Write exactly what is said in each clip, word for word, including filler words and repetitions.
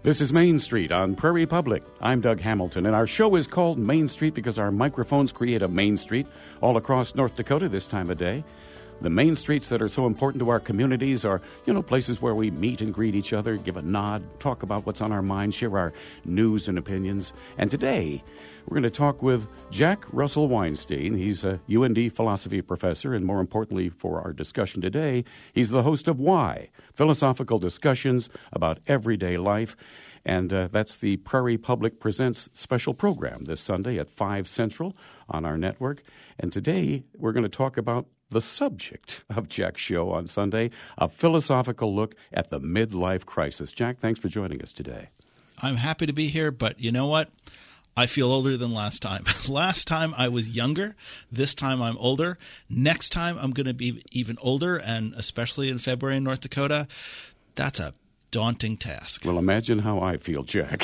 This is Main Street on Prairie Public. I'm Doug Hamilton, and our show is called Main Street because our microphones create a Main Street all across North Dakota this time of day. The main streets that are so important to our communities are, you know, places where we meet and greet each other, give a nod, talk about what's on our mind, share our news and opinions. And today, we're going to talk with Jack Russell Weinstein. He's a U N D philosophy professor, and more importantly for our discussion today, he's the host of Why? Philosophical Discussions about Everyday Life. And uh, that's the Prairie Public Presents special program this Sunday at five Central on our network. And today, we're going to talk about the subject of Jack's show on Sunday, a philosophical look at the midlife crisis. Jack, thanks for joining us today. I'm happy to be here, but you know what? I feel older than last time. Last time I was younger. This time I'm older. Next time I'm going to be even older, and especially in February in North Dakota, that's a daunting task. Well, imagine how I feel, Jack.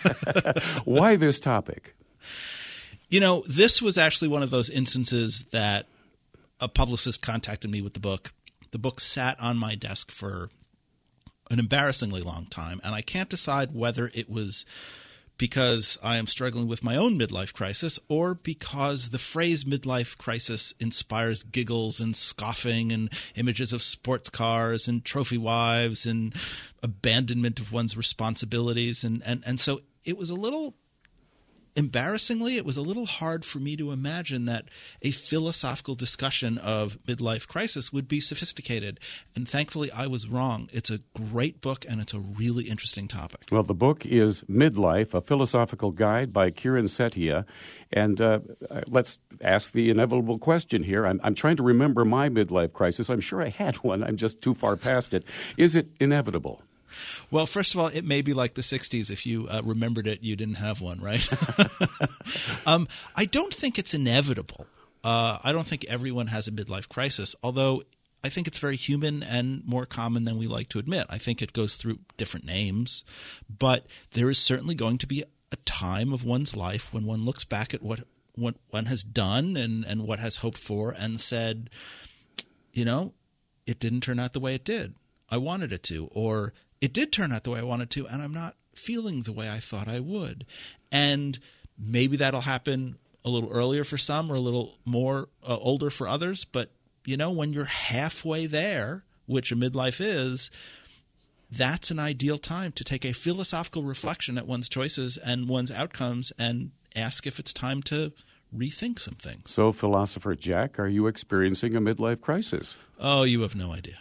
Why this topic? You know, this was actually one of those instances that a publicist contacted me with the book. The book sat on my desk for an embarrassingly long time, and I can't decide whether it was because I am struggling with my own midlife crisis or because the phrase midlife crisis inspires giggles and scoffing and images of sports cars and trophy wives and abandonment of one's responsibilities. And, and, and so it was a little Embarrassingly, it was a little hard for me to imagine that a philosophical discussion of midlife crisis would be sophisticated. And thankfully, I was wrong. It's a great book, and it's a really interesting topic. Well, the book is Midlife, a Philosophical Guide by Kiran Setia. And uh, let's ask the inevitable question here. I'm, I'm trying to remember my midlife crisis. I'm sure I had one. I'm just too far past it. Is it inevitable? Well, first of all, it may be like the sixties. If you uh, remembered it, you didn't have one, right? um, I don't think it's inevitable. Uh, I don't think everyone has a midlife crisis, although I think it's very human and more common than we like to admit. I think it goes through different names, but there is certainly going to be a time of one's life when one looks back at what, what one has done and, and what has hoped for and said, you know, it didn't turn out the way it did. I wanted it to, or it did turn out the way I wanted to, and I'm not feeling the way I thought I would. And maybe that'll happen a little earlier for some or a little more uh, older for others. But, you know, when you're halfway there, which a midlife is, that's an ideal time to take a philosophical reflection at one's choices and one's outcomes and ask if it's time to rethink some things. So, philosopher Jack, are you experiencing a midlife crisis? Oh, you have no idea.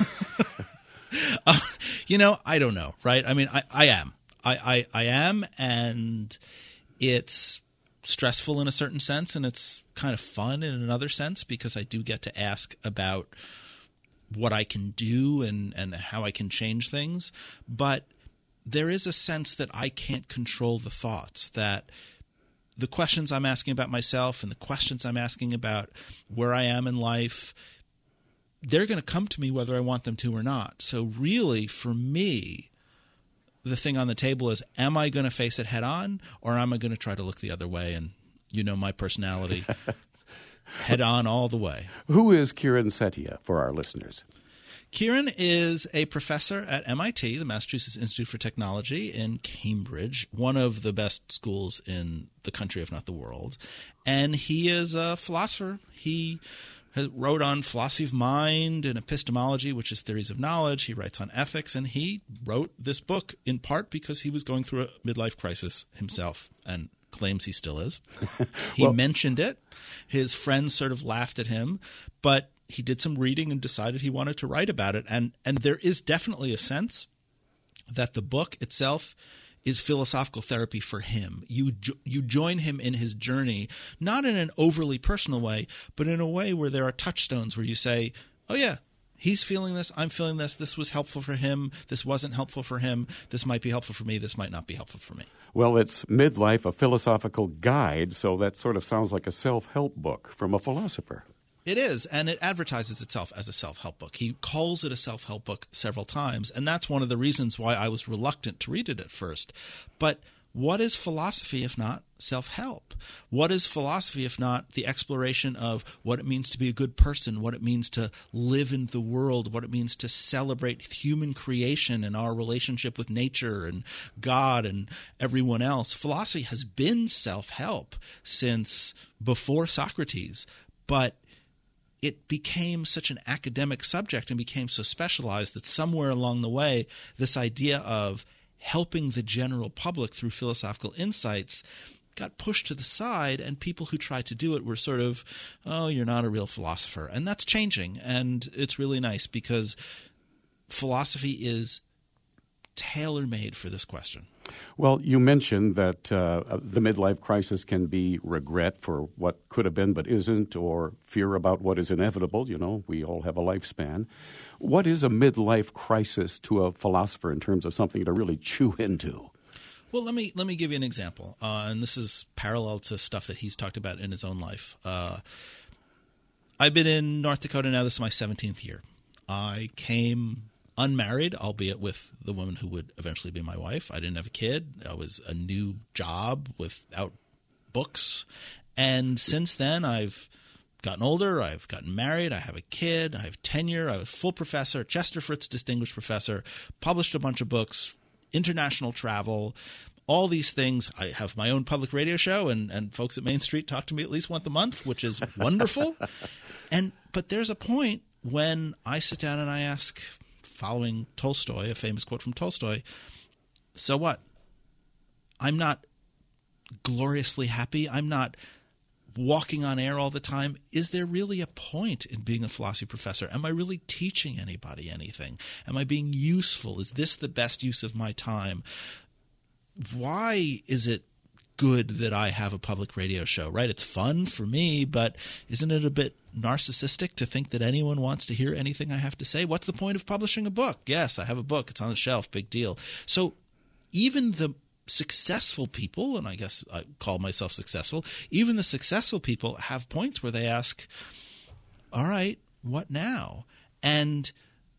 Uh, you know, I don't know, right? I mean, I, I am. I, I, I am, and it's stressful in a certain sense, and it's kind of fun in another sense because I do get to ask about what I can do and, and how I can change things. But there is a sense that I can't control the thoughts, that the questions I'm asking about myself and the questions I'm asking about where I am in life, they're going to come to me whether I want them to or not. So really, for me, the thing on the table is, am I going to face it head on, or am I going to try to look the other way? And you know my personality, head on all the way. Who is Kiran Setia for our listeners? Kiran is a professor at M I T, the Massachusetts Institute for Technology in Cambridge, one of the best schools in the country, if not the world. And he is a philosopher. He wrote on philosophy of mind and epistemology, which is theories of knowledge. He writes on ethics, and he wrote this book in part because he was going through a midlife crisis himself and claims he still is. He well, mentioned it. His friends sort of laughed at him, but he did some reading and decided he wanted to write about it. And, and there is definitely a sense that the book itself is philosophical therapy for him. You jo- you join him in his journey, not in an overly personal way, but in a way where there are touchstones where you say, oh yeah, he's feeling this, I'm feeling this, this was helpful for him, this wasn't helpful for him, this might be helpful for me, this might not be helpful for me. Well, it's Midlife, a Philosophical Guide, so that sort of sounds like a self-help book from a philosopher. It is, and it advertises itself as a self-help book. He calls it a self-help book several times, and that's one of the reasons why I was reluctant to read it at first. But what is philosophy if not self-help? What is philosophy if not the exploration of what it means to be a good person, what it means to live in the world, what it means to celebrate human creation and our relationship with nature and God and everyone else? Philosophy has been self-help since before Socrates, but it became such an academic subject and became so specialized that somewhere along the way, this idea of helping the general public through philosophical insights got pushed to the side, and people who tried to do it were sort of, oh, you're not a real philosopher. And that's changing, and it's really nice because philosophy is tailor-made for this question. Well, you mentioned that uh, the midlife crisis can be regret for what could have been but isn't, or fear about what is inevitable. You know, we all have a lifespan. What is a midlife crisis to a philosopher in terms of something to really chew into? Well, let me let me give you an example, uh, and this is parallel to stuff that he's talked about in his own life. Uh, I've been in North Dakota now. This is my seventeenth year. I came unmarried, albeit with the woman who would eventually be my wife. I didn't have a kid. I was a new job without books. And since then, I've gotten older. I've gotten married. I have a kid. I have tenure. I was full professor, Chester Fritz Distinguished Professor, published a bunch of books, international travel, all these things. I have my own public radio show, and, and folks at Main Street talk to me at least once a month, which is wonderful. And but there's a point when I sit down and I ask, following Tolstoy, a famous quote from Tolstoy, so what? I'm not gloriously happy. I'm not walking on air all the time. Is there really a point in being a philosophy professor? Am I really teaching anybody anything? Am I being useful? Is this the best use of my time? Why is it good that I have a public radio show, right? It's fun for me, but isn't it a bit narcissistic to think that anyone wants to hear anything I have to say? What's the point of publishing a book? Yes, I have a book. It's on the shelf. Big deal. So even the successful people, and I guess I call myself successful, even the successful people have points where they ask, all right, what now? And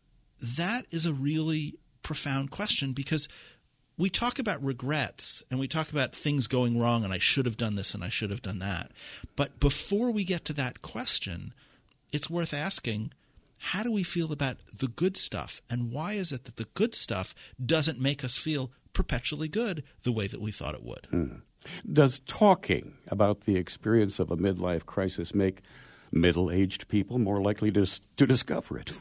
that is a really profound question, because we talk about regrets and we talk about things going wrong and I should have done this and I should have done that. But before we get to that question, it's worth asking, how do we feel about the good stuff? And why is it that the good stuff doesn't make us feel perpetually good the way that we thought it would? Hmm. Does talking about the experience of a midlife crisis make middle-aged people more likely to, to discover it?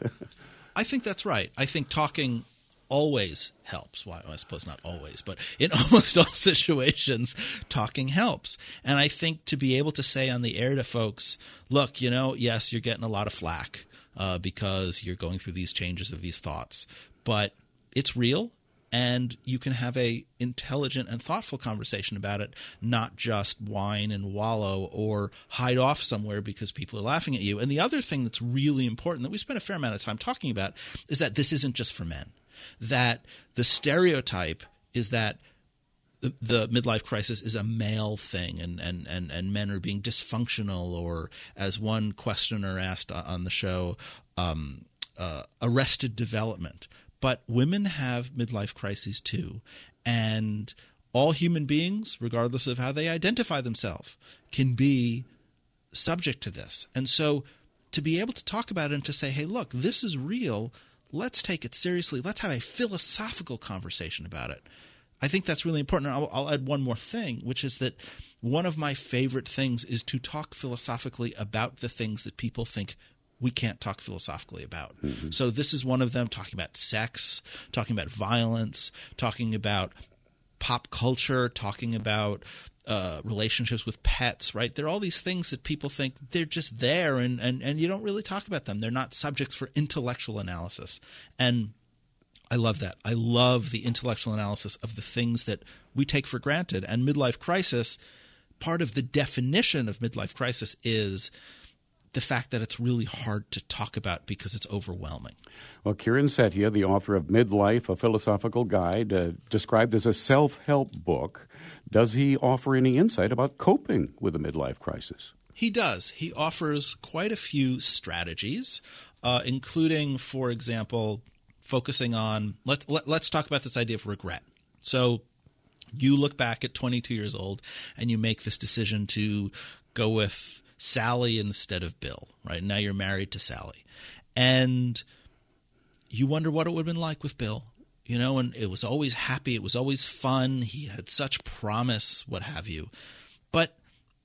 I think that's right. I think talking always helps. Well, I suppose not always, but in almost all situations, talking helps. And I think to be able to say on the air to folks, look, you know, yes, you're getting a lot of flack uh, because you're going through these changes of these thoughts, but it's real. And you can have a intelligent and thoughtful conversation about it, not just whine and wallow or hide off somewhere because people are laughing at you. And the other thing that's really important that we spent a fair amount of time talking about is that this isn't just for men. That the stereotype is that the, the midlife crisis is a male thing, and, and, and, and men are being dysfunctional, or as one questioner asked on the show, um, uh, arrested development. But women have midlife crises too, and all human beings, regardless of how they identify themselves, can be subject to this. And so to be able to talk about it and to say, hey, look, this is real, let's take it seriously, let's have a philosophical conversation about it. I think that's really important. And I'll, I'll add one more thing, which is that one of my favorite things is to talk philosophically about the things that people think we can't talk philosophically about. Mm-hmm. So this is one of them, talking about sex, talking about violence, talking about pop culture, talking about uh, relationships with pets, right? There are all these things that people think they're just there, and, and, and you don't really talk about them. They're not subjects for intellectual analysis. And I love that. I love the intellectual analysis of the things that we take for granted. And midlife crisis, part of the definition of midlife crisis is the fact that it's really hard to talk about because it's overwhelming. Well, Kiran Setia, the author of Midlife, a Philosophical Guide, uh, described as a self-help book. Does he offer any insight about coping with a midlife crisis? He does. He offers quite a few strategies, uh, including, for example, focusing on let, – let, let's talk about this idea of regret. So You look back at twenty-two years old and you make this decision to go with Sally instead of Bill, right? Now you're married to Sally. And you wonder what it would have been like with Bill, you know, and it was always happy. It was always fun. He had such promise, what have you. But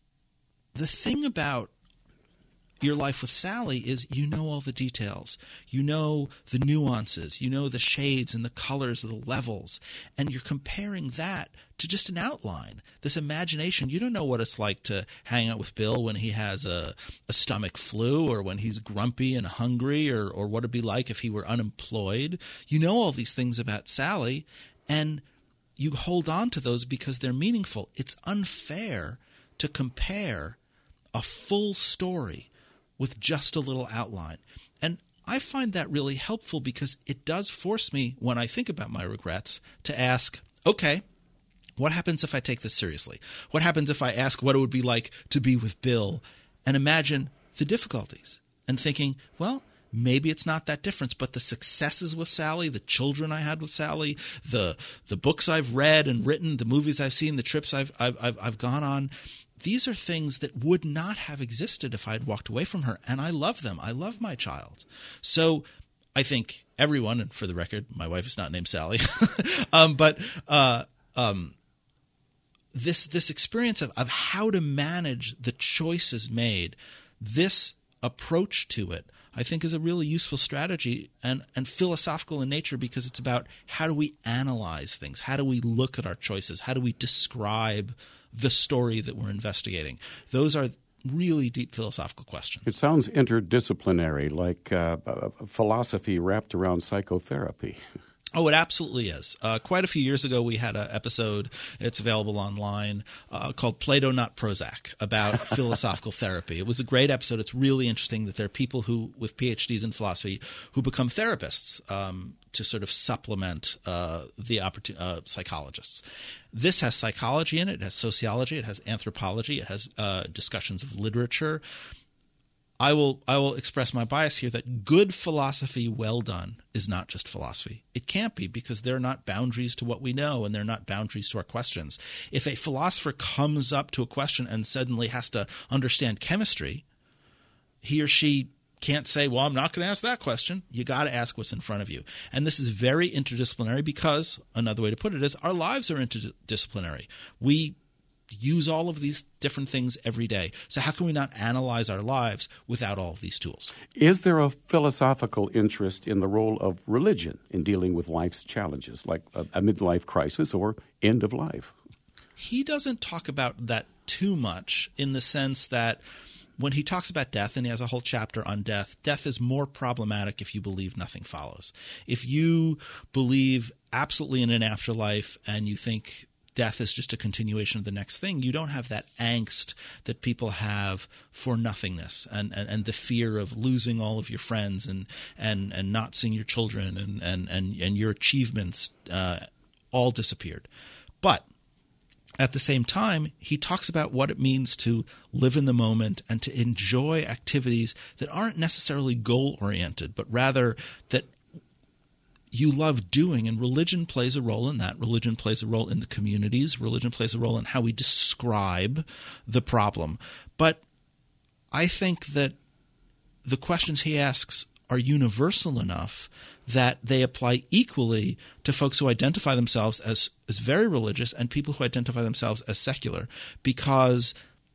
the thing about your life with Sally is you know all the details. You know the nuances. You know the shades and the colors of the levels. And you're comparing that to just an outline, this imagination. You don't know what it's like to hang out with Bill when he has a, a stomach flu or when he's grumpy and hungry, or, or what it'd be like if he were unemployed. You know all these things about Sally, and you hold on to those because they're meaningful. It's unfair to compare a full story with just a little outline. And I find that really helpful because it does force me, when I think about my regrets, to ask, okay, what happens if I take this seriously? What happens if I ask what it would be like to be with Bill and imagine the difficulties and thinking, well, maybe it's not that different, but the successes with Sally, the children I had with Sally, the the books I've read and written, the movies I've seen, the trips I've I've I've, I've gone on, these are things that would not have existed if I had walked away from her. And I love them. I love my child. So I think everyone, and for the record, my wife is not named Sally, um, but uh, um, this this experience of, of how to manage the choices made, this approach to it, I think is a really useful strategy and, and philosophical in nature, because it's about how do we analyze things? How do we look at our choices? How do we describe the story that we're investigating? Those are really deep philosophical questions. It sounds interdisciplinary, like uh, philosophy wrapped around psychotherapy. Oh, it absolutely is. Uh, quite a few years ago, we had an episode, it's available online, uh, called Plato Not Prozac, about philosophical therapy. It was a great episode. It's really interesting that there are people who, with P H Ds in philosophy, who become therapists um, to sort of supplement uh, the opportun- uh, psychologists. This has psychology in it. It has sociology. It has anthropology. It has uh, discussions of literature. I will I will express my bias here that good philosophy well done is not just philosophy. It can't be, because there are not boundaries to what we know, and there are not boundaries to our questions. If a philosopher comes up to a question and suddenly has to understand chemistry, he or she can't say, well, I'm not going to ask that question. You got to ask what's in front of you. And this is very interdisciplinary because, another way to put it is, our lives are interdisciplinary. We use all of these different things every day. So how can we not analyze our lives without all of these tools? Is there a philosophical interest in the role of religion in dealing with life's challenges, like a, a midlife crisis or end of life? He doesn't talk about that too much, in the sense that when he talks about death, and he has a whole chapter on death, death is more problematic if you believe nothing follows. If you believe absolutely in an afterlife and you think death is just a continuation of the next thing, you don't have that angst that people have for nothingness and, and, and the fear of losing all of your friends and and, and not seeing your children and, and, and, and your achievements uh, all disappeared. But at the same time, he talks about what it means to live in the moment and to enjoy activities that aren't necessarily goal-oriented, but rather that you love doing, and religion plays a role in that. Religion plays a role in the communities. Religion plays a role in how we describe the problem. But I think that the questions he asks are universal enough that they apply equally to folks who identify themselves as, as very religious and people who identify themselves as secular, because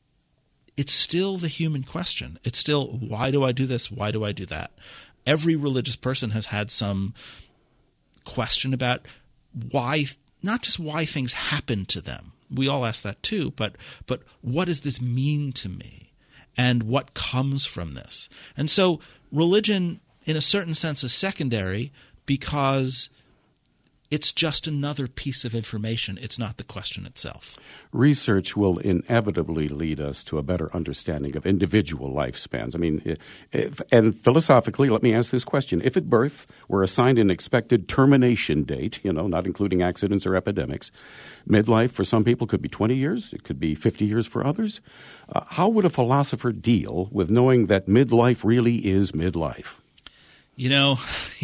it's still the human question. It's still, why do I do this? Why do I do that? Every religious person has had some question about why, not just why things happen to them. We all ask that too, but but what does this mean to me? And what comes from this? And so religion, in a certain sense, is secondary because it's just another piece of information. It's not the question itself. Research will inevitably lead us to a better understanding of individual lifespans. I mean, if, and philosophically, let me ask this question. If at birth we're assigned an expected termination date, you know, not including accidents or epidemics, midlife for some people could be twenty years, it could be fifty years for others. Uh, how would a philosopher deal with knowing that midlife really is midlife? You know,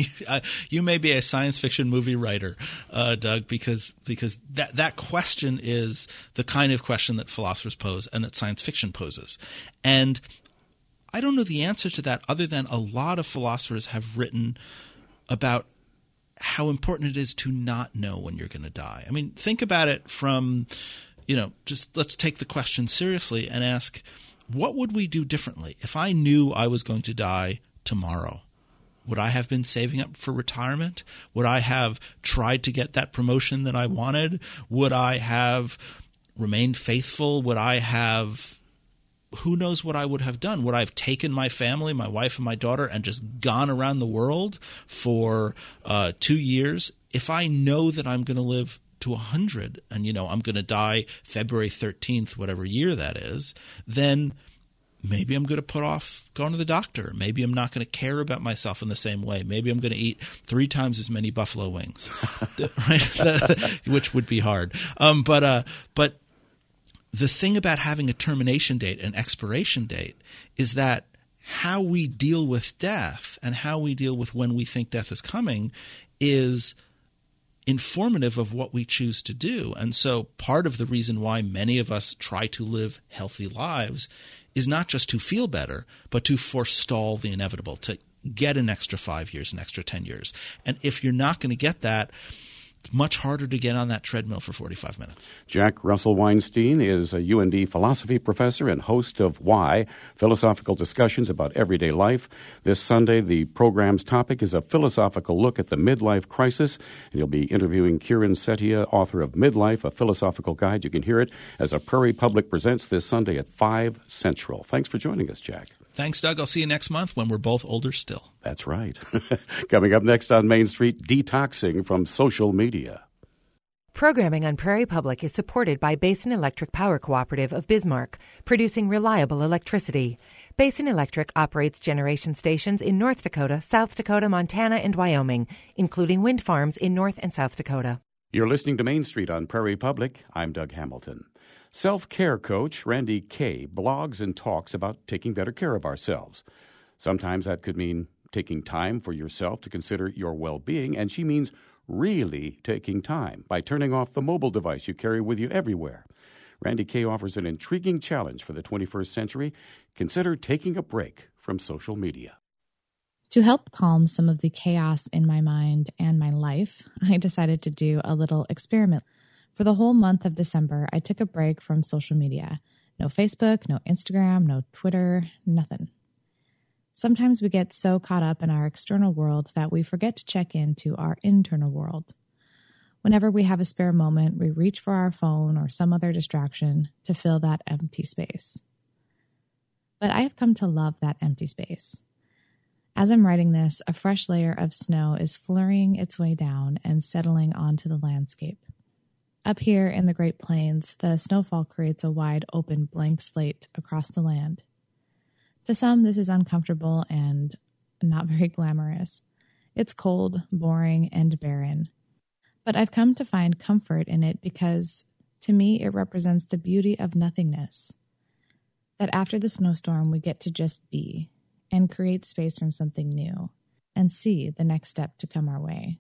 you may be a science fiction movie writer, uh, Doug, because because that, that question is the kind of question that philosophers pose and that science fiction poses. And I don't know the answer to that other than a lot of philosophers have written about how important it is to not know when you're going to die. I mean, think about it from, you know, just let's take the question seriously and ask, what would we do differently if I knew I was going to die tomorrow? Would I have been saving up for retirement? Would I have tried to get that promotion that I wanted? Would I have remained faithful? Would I have – who knows what I would have done? Would I have taken my family, my wife and my daughter, and just gone around the world for uh, two years? If I know that I'm going to live to one hundred and, you know, I'm going to die February thirteenth, whatever year that is, then – maybe I'm going to put off going to the doctor. Maybe I'm not going to care about myself in the same way. Maybe I'm going to eat three times as many buffalo wings, right? Which would be hard. Um, but uh, but the thing about having a termination date, an expiration date, is that how we deal with death and how we deal with when we think death is coming is informative of what we choose to do. And so part of the reason why many of us try to live healthy lives is not just to feel better, but to forestall the inevitable, to get an extra five years, an extra ten years. And if you're not going to get that, it's much harder to get on that treadmill for forty-five minutes. Jack Russell Weinstein is a U N D philosophy professor and host of Why, Philosophical Discussions About Everyday Life. This Sunday, the program's topic is a philosophical look at the midlife crisis, and he'll be interviewing Kieran Setia, author of Midlife, A Philosophical Guide. You can hear it as a Prairie Public presents this Sunday at five Central. Thanks for joining us, Jack. Thanks, Doug. I'll see you next month when we're both older still. That's right. Coming up next on Main Street, detoxing from social media. Programming on Prairie Public is supported by Basin Electric Power Cooperative of Bismarck, producing reliable electricity. Basin Electric operates generation stations in North Dakota, South Dakota, Montana, and Wyoming, including wind farms in North and South Dakota. You're listening to Main Street on Prairie Public. I'm Doug Hamilton. Self-care coach Randy Kay blogs and talks about taking better care of ourselves. Sometimes that could mean taking time for yourself to consider your well-being, and she means really taking time by turning off the mobile device you carry with you everywhere. Randy Kay offers an intriguing challenge for the twenty-first century. Consider taking a break from social media. To help calm some of the chaos in my mind and my life, I decided to do a little experiment. For the whole month of December, I took a break from social media. No Facebook, no Instagram, no Twitter, nothing. Sometimes we get so caught up in our external world that we forget to check into our internal world. Whenever we have a spare moment, we reach for our phone or some other distraction to fill that empty space. But I have come to love that empty space. As I'm writing this, a fresh layer of snow is flurrying its way down and settling onto the landscape. Up here in the Great Plains, the snowfall creates a wide open blank slate across the land. To some, this is uncomfortable and not very glamorous. It's cold, boring, and barren. But I've come to find comfort in it because, to me, it represents the beauty of nothingness. That after the snowstorm, we get to just be and create space from something new and see the next step to come our way.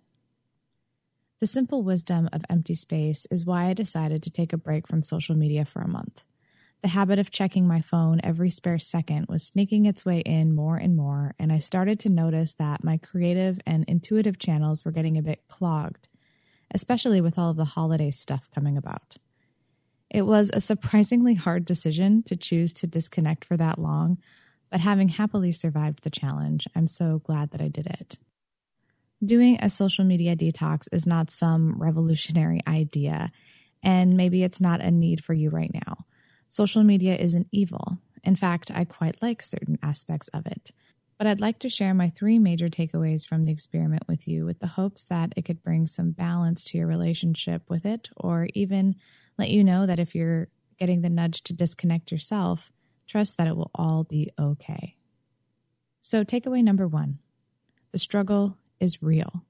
The simple wisdom of empty space is why I decided to take a break from social media for a month. The habit of checking my phone every spare second was sneaking its way in more and more, and I started to notice that my creative and intuitive channels were getting a bit clogged, especially with all of the holiday stuff coming about. It was a surprisingly hard decision to choose to disconnect for that long, but having happily survived the challenge, I'm so glad that I did it. Doing a social media detox is not some revolutionary idea, and maybe it's not a need for you right now. Social media isn't evil. In fact, I quite like certain aspects of it. But I'd like to share my three major takeaways from the experiment with you with the hopes that it could bring some balance to your relationship with it, or even let you know that if you're getting the nudge to disconnect yourself, trust that it will all be okay. So takeaway number one, the struggle is real.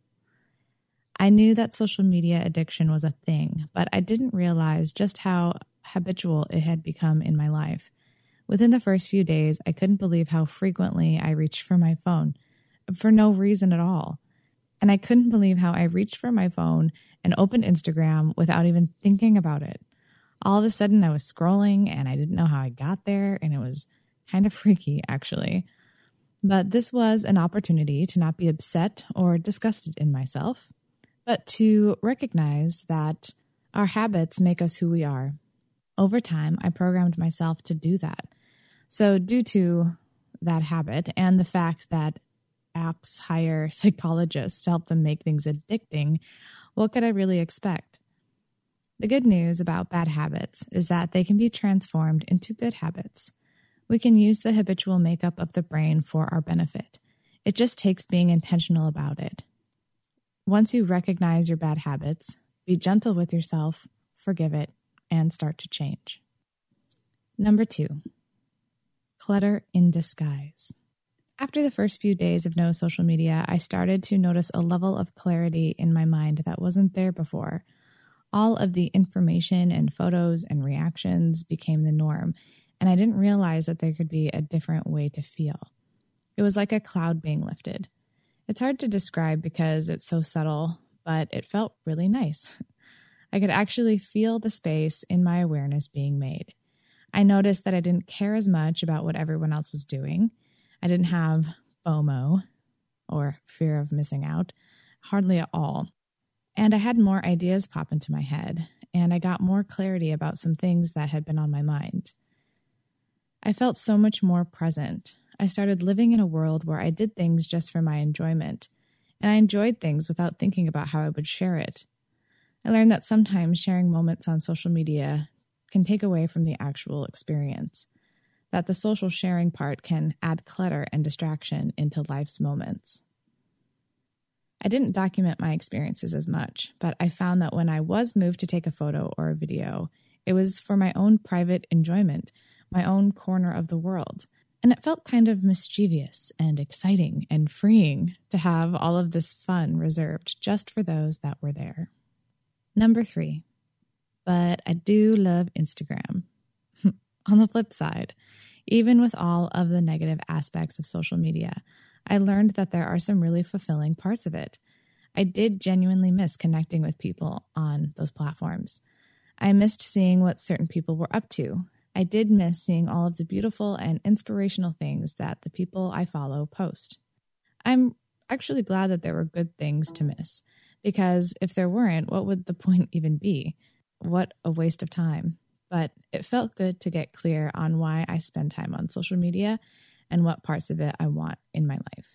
I knew that social media addiction was a thing, but I didn't realize just how habitual it had become in my life. Within the first few days, I couldn't believe how frequently I reached for my phone. for no reason at all. And I couldn't believe how I reached for my phone and opened Instagram without even thinking about it. All of a sudden I was scrolling and I didn't know how I got there, and it was kind of freaky, actually. But this was an opportunity to not be upset or disgusted in myself, but to recognize that our habits make us who we are. Over time, I programmed myself to do that. So due to that habit and the fact that apps hire psychologists to help them make things addicting, what could I really expect? The good news about bad habits is that they can be transformed into good habits. We can use the habitual makeup of the brain for our benefit. It just takes being intentional about it. Once you recognize your bad habits, be gentle with yourself, forgive it, and start to change. Number two, clutter in disguise. After the first few days of no social media, I started to notice a level of clarity in my mind that wasn't there before. All of the information and photos and reactions became the norm, and I didn't realize that there could be a different way to feel. It was like a cloud being lifted. It's hard to describe because it's so subtle, but it felt really nice. I could actually feel the space in my awareness being made. I noticed that I didn't care as much about what everyone else was doing. I didn't have FOMO, or fear of missing out, hardly at all. And I had more ideas pop into my head, and I got more clarity about some things that had been on my mind. I felt so much more present. I started living in a world where I did things just for my enjoyment, and I enjoyed things without thinking about how I would share it. I learned that sometimes sharing moments on social media can take away from the actual experience, that the social sharing part can add clutter and distraction into life's moments. I didn't document my experiences as much, but I found that when I was moved to take a photo or a video, it was for my own private enjoyment, my own corner of the world. And it felt kind of mischievous and exciting and freeing to have all of this fun reserved just for those that were there. Number three, but I do love Instagram. On the flip side, even with all of the negative aspects of social media, I learned that there are some really fulfilling parts of it. I did genuinely miss connecting with people on those platforms. I missed seeing what certain people were up to. I did miss seeing all of the beautiful and inspirational things that the people I follow post. I'm actually glad that there were good things to miss, because if there weren't, what would the point even be? What a waste of time. But it felt good to get clear on why I spend time on social media and what parts of it I want in my life.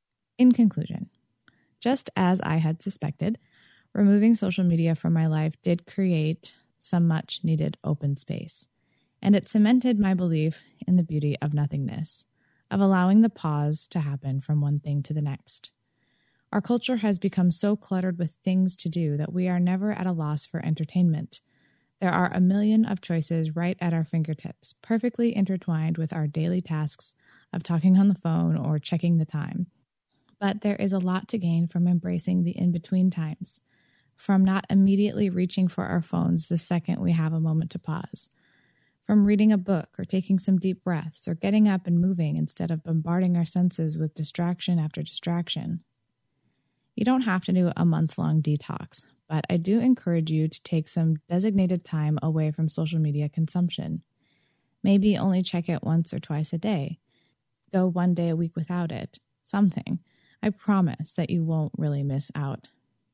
In conclusion, just as I had suspected, removing social media from my life did create some much needed open space. And it cemented my belief in the beauty of nothingness, of allowing the pause to happen from one thing to the next. Our culture has become so cluttered with things to do that we are never at a loss for entertainment. There are a million of choices right at our fingertips, perfectly intertwined with our daily tasks of talking on the phone or checking the time. But there is a lot to gain from embracing the in-between times, from not immediately reaching for our phones the second we have a moment to pause, from reading a book or taking some deep breaths or getting up and moving instead of bombarding our senses with distraction after distraction. You don't have to do a month-long detox, but I do encourage you to take some designated time away from social media consumption. Maybe only check it once or twice a day. Go one day a week without it. Something. I promise that you won't really miss out.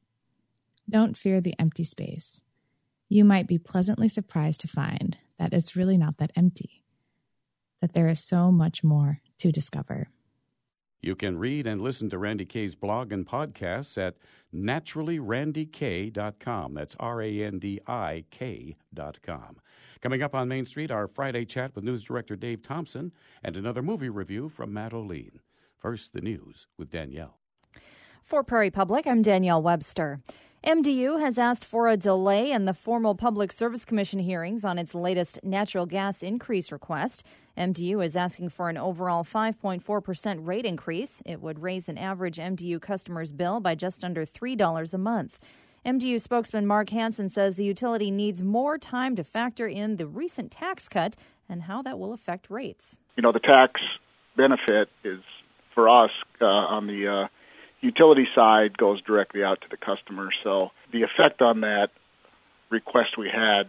Don't fear the empty space. You might be pleasantly surprised to find that it's really not that empty, that there is so much more to discover. You can read and listen to Randy Kay's blog and podcasts at naturally randy k dot com. That's R A N D I K dot com. Coming up on Main Street, our Friday chat with news director Dave Thompson and another movie review from Matt O'Lean. First, the news with Danielle. For Prairie Public, I'm Danielle Webster. M D U has asked for a delay in the formal Public Service Commission hearings on its latest natural gas increase request. M D U is asking for an overall five point four percent rate increase. It would raise an average M D U customer's bill by just under three dollars a month. M D U spokesman Mark Hansen says the utility needs more time to factor in the recent tax cut and how that will affect rates. You know, the tax benefit is for us uh, on the uh, utility side goes directly out to the customer. So the effect on that request we had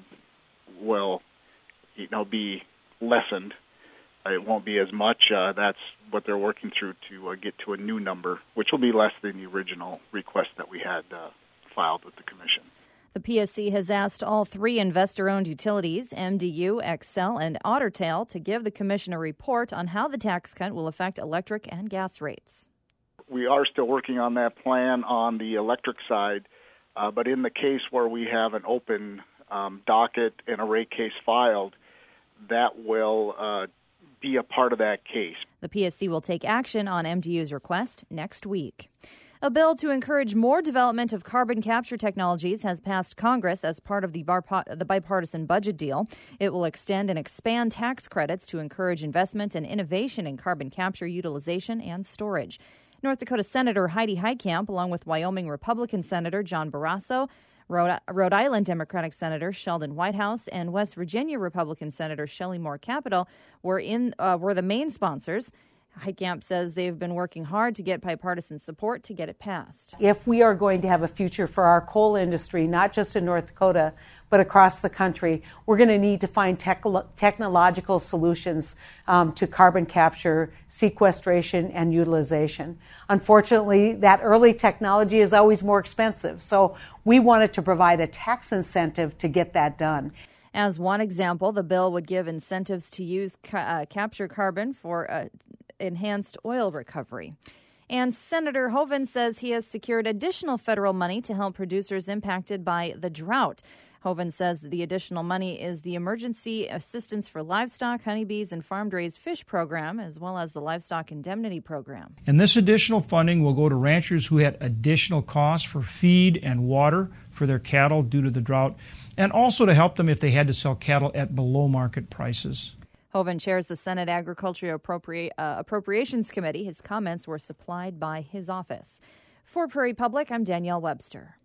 will, you know, be lessened. It won't be as much. Uh, that's what they're working through to uh, get to a new number, which will be less than the original request that we had uh, filed with the Commission. The P S C has asked all three investor-owned utilities, M D U, Xcel, and Ottertail, to give the Commission a report on how the tax cut will affect electric and gas rates. We are still working on that plan on the electric side, uh, but in the case where we have an open um, docket and a rate case filed, that will uh, be a part of that case. The P S C will take action on M D U's request next week. A bill to encourage more development of carbon capture technologies has passed Congress as part of the, bar- the bipartisan budget deal. It will extend and expand tax credits to encourage investment and innovation in carbon capture, utilization, and storage. North Dakota Senator Heidi Heitkamp, along with Wyoming Republican Senator John Barrasso, Rhode, Rhode Island Democratic Senator Sheldon Whitehouse, and West Virginia Republican Senator Shelley Moore Capito were in uh, were the main sponsors. Heitkamp says they've been working hard to get bipartisan support to get it passed. If we are going to have a future for our coal industry, not just in North Dakota, but across the country, we're going to need to find tech- technological solutions um, to carbon capture, sequestration, and utilization. Unfortunately, that early technology is always more expensive, so we wanted to provide a tax incentive to get that done. As one example, the bill would give incentives to use ca- uh, capture carbon for uh, enhanced oil recovery. And Senator Hoeven says he has secured additional federal money to help producers impacted by the drought. Hoeven says that the additional money is the Emergency Assistance for Livestock, Honeybees, and Farm-Raised Fish program, as well as the Livestock Indemnity program. And this additional funding will go to ranchers who had additional costs for feed and water for their cattle due to the drought, and also to help them if they had to sell cattle at below-market prices. Hoeven chairs the Senate Agriculture Appropri- uh, Appropriations Committee. His comments were supplied by his office. For Prairie Public, I'm Danielle Webster.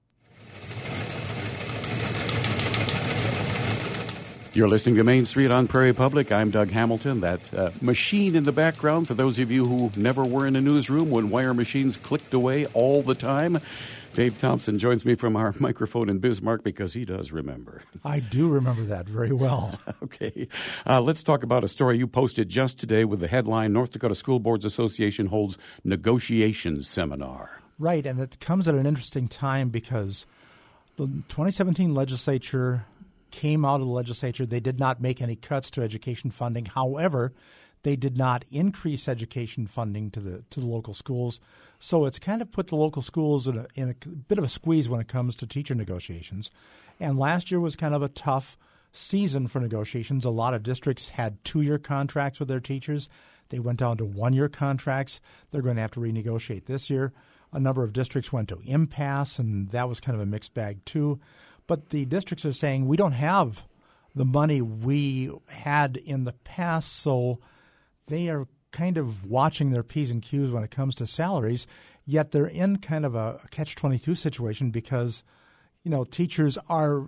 You're listening to Main Street on Prairie Public. I'm Doug Hamilton. That uh, machine in the background, for those of you who never were in a newsroom when wire machines clicked away all the time, Dave Thompson joins me from our microphone in Bismarck because he does remember. I do remember that very well. Okay. Uh, let's talk about a story you posted just today with the headline, North Dakota School Boards Association holds negotiations seminar. Right, and it comes at an interesting time because the twenty seventeen legislature came out of the legislature. They did not make any cuts to education funding. However, they did not increase education funding to the to the local schools. So it's kind of put the local schools in a, in a bit of a squeeze when it comes to teacher negotiations. And last year was kind of a tough season for negotiations. A lot of districts had two-year contracts with their teachers. They went down to one-year contracts. They're going to have to renegotiate this year. A number of districts went to impasse, and that was kind of a mixed bag too. But the districts are saying we don't have the money we had in the past, so they are kind of watching their P's and Q's when it comes to salaries, yet they're in kind of a catch twenty-two situation because, you know, teachers are,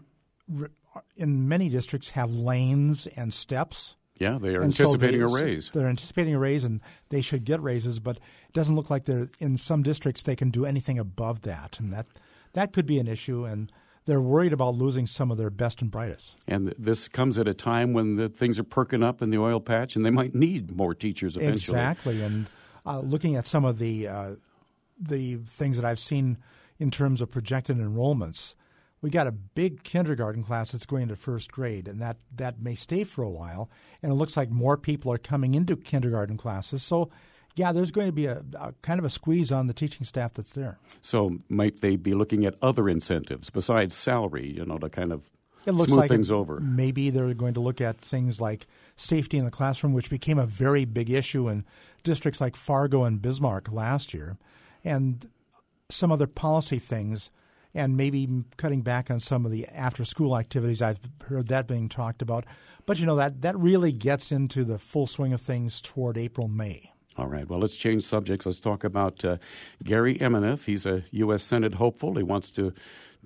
in many districts, have lanes and steps. Yeah, they are and anticipating so they, a raise. They're anticipating a raise, and they should get raises, but it doesn't look like they're in some districts they can do anything above that, and that that could be an issue, and they're worried about losing some of their best and brightest. And this comes at a time when the things are perking up in the oil patch, and they might need more teachers eventually. Exactly. And uh, looking at some of the uh, the things that I've seen in terms of projected enrollments, we got a big kindergarten class that's going into first grade, and that, that may stay for a while. And it looks like more people are coming into kindergarten classes. So, yeah, there's going to be a, a kind of a squeeze on the teaching staff that's there. So might they be looking at other incentives besides salary, you know, to kind of it looks smooth like things it, over? Maybe they're going to look at things like safety in the classroom, which became a very big issue in districts like Fargo and Bismarck last year, and some other policy things, and maybe cutting back on some of the after-school activities. I've heard that being talked about. But, you know, that, that really gets into the full swing of things toward April, May. All right. Well, let's change subjects. Let's talk about uh, Gary Emineff. He's a U S Senate hopeful. He wants to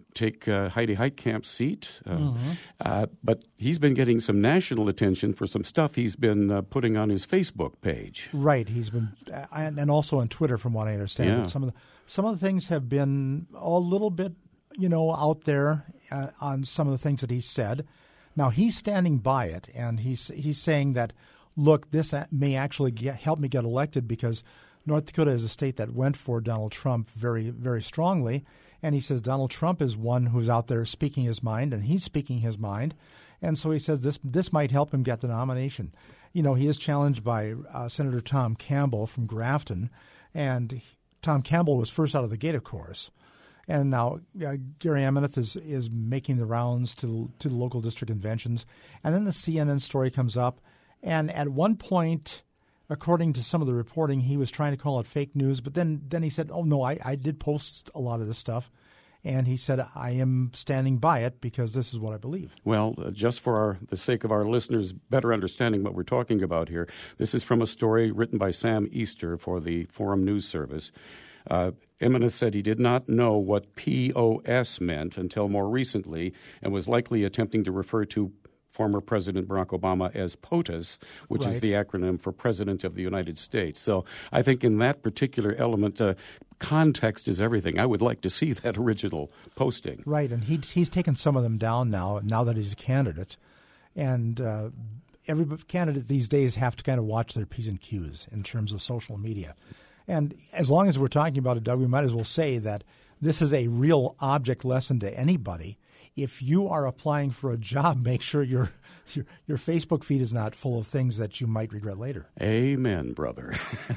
take uh, Heidi Heitkamp's seat. Uh, Mm-hmm. uh, but he's been getting some national attention for some stuff he's been uh, putting on his Facebook page. Right. He's been, uh, and, and also on Twitter, from what I understand. Yeah. But some of the some of the things have been a little bit, you know, out there uh, on some of the things that he said. Now he's standing by it, and he's he's saying that, look, this may actually get, help me get elected because North Dakota is a state that went for Donald Trump very, very strongly. And he says Donald Trump is one who's out there speaking his mind, and he's speaking his mind. And so he says this this might help him get the nomination. You know, he is challenged by uh, Senator Tom Campbell from Grafton. And he, Tom Campbell was first out of the gate, of course. And now uh, Gary Ameneth is, is making the rounds to, to the local district conventions. And then the C N N story comes up. And at one point, according to some of the reporting, he was trying to call it fake news. But then, then he said, oh, no, I, I did post a lot of this stuff. And he said, I am standing by it because this is what I believe. Well, uh, just for our, the sake of our listeners better understanding what we're talking about here, this is from a story written by Sam Easter for the Forum News Service. Uh, Ameneth said he did not know what P O S meant until more recently and was likely attempting to refer to former President Barack Obama as POTUS, which Right. is the acronym for President of the United States. So I think in that particular element, uh, context is everything. I would like to see that original posting. Right, and he, he's taken some of them down now, now that he's a candidate. And uh, every candidate these days have to kind of watch their P's and Q's in terms of social media. And as long as we're talking about it, Doug, we might as well say that this is a real object lesson to anybody. If you are applying for a job, make sure your, your your Facebook feed is not full of things that you might regret later. Amen, brother.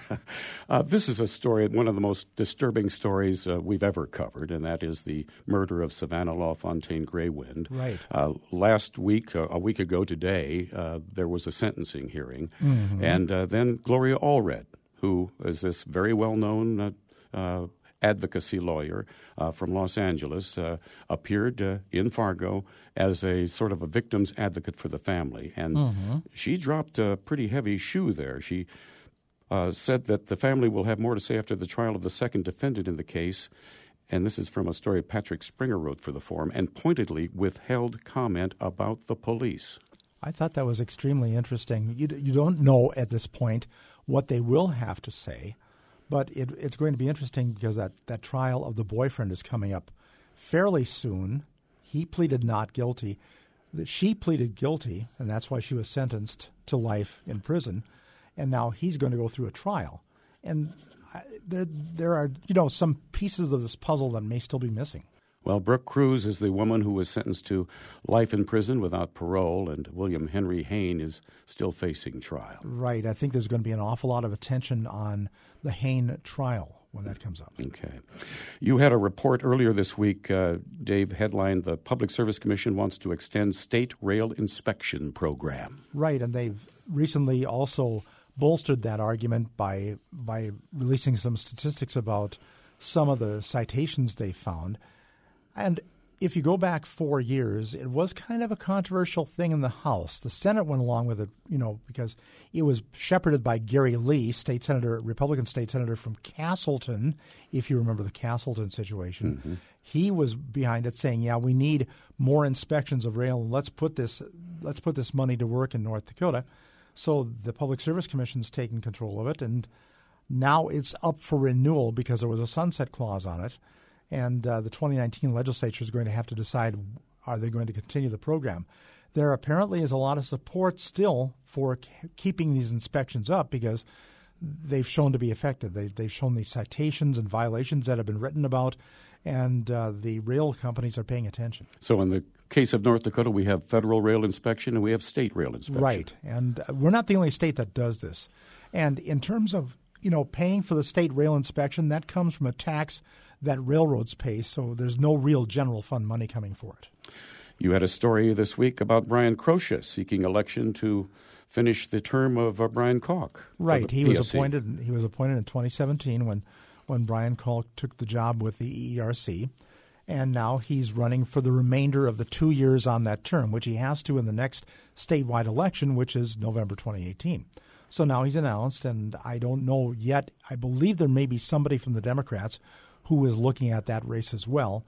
uh, this is a story, one of the most disturbing stories uh, we've ever covered, and that is the murder of Savannah LaFontaine Greywind. Right. Uh, last week, uh, a week ago today, uh, there was a sentencing hearing, Mm-hmm. and uh, then Gloria Allred, who is this very well-known uh, uh, advocacy lawyer uh, from Los Angeles, uh, appeared uh, in Fargo as a sort of a victim's advocate for the family. And Mm-hmm. she dropped a pretty heavy shoe there. She uh, said that the family will have more to say after the trial of the second defendant in the case. And this is from a story Patrick Springer wrote for the Forum, and pointedly withheld comment about the police. I thought that was extremely interesting. You, you don't know at this point what they will have to say. But it, it's going to be interesting because that, that trial of the boyfriend is coming up fairly soon. He pleaded not guilty. She pleaded guilty, and that's why she was sentenced to life in prison. And now he's going to go through a trial. And I, there, there are, you know, some pieces of this puzzle that may still be missing. Well, Brooke Cruz is the woman who was sentenced to life in prison without parole, and William Henry Hain is still facing trial. Right. I think there's going to be an awful lot of attention on the Hain trial when that comes up. Okay. You had a report earlier this week, uh, Dave, headlined, "The Public Service Commission wants to extend state rail inspection program." Right, and they've recently also bolstered that argument by by releasing some statistics about some of the citations they found. And if you go back four years, it was kind of a controversial thing in the House. The Senate went along with it, you know, because it was shepherded by Gary Lee, state senator, Republican state senator from Castleton, if you remember the Castleton situation. Mm-hmm. He was behind it, saying, "Yeah, we need more inspections of rail, and let's put this let's put this money to work in North Dakota." So the Public Service Commission's taken control of it, and now it's up for renewal because there was a sunset clause on it. And uh, the twenty nineteen legislature is going to have to decide, are they going to continue the program? There apparently is a lot of support still for c- keeping these inspections up because they've shown to be effective. They, they've shown these citations and violations that have been written about, and uh, the rail companies are paying attention. So in the case of North Dakota, we have federal rail inspection and we have state rail inspection. Right, and uh, we're not the only state that does this. And in terms of, you know, paying for the state rail inspection, that comes from a tax that railroads pay, so there's no real general fund money coming for it. You had a story this week about Brian Crochet seeking election to finish the term of uh, Brian Kalk. Right, he P S C. was appointed. He was appointed in twenty seventeen when when Brian Kalk took the job with the E E R C, and now he's running for the remainder of the two years on that term, which he has to in the next statewide election, which is November twenty eighteen. So now he's announced, and I don't know yet. I believe there may be somebody from the Democrats who is looking at that race as well.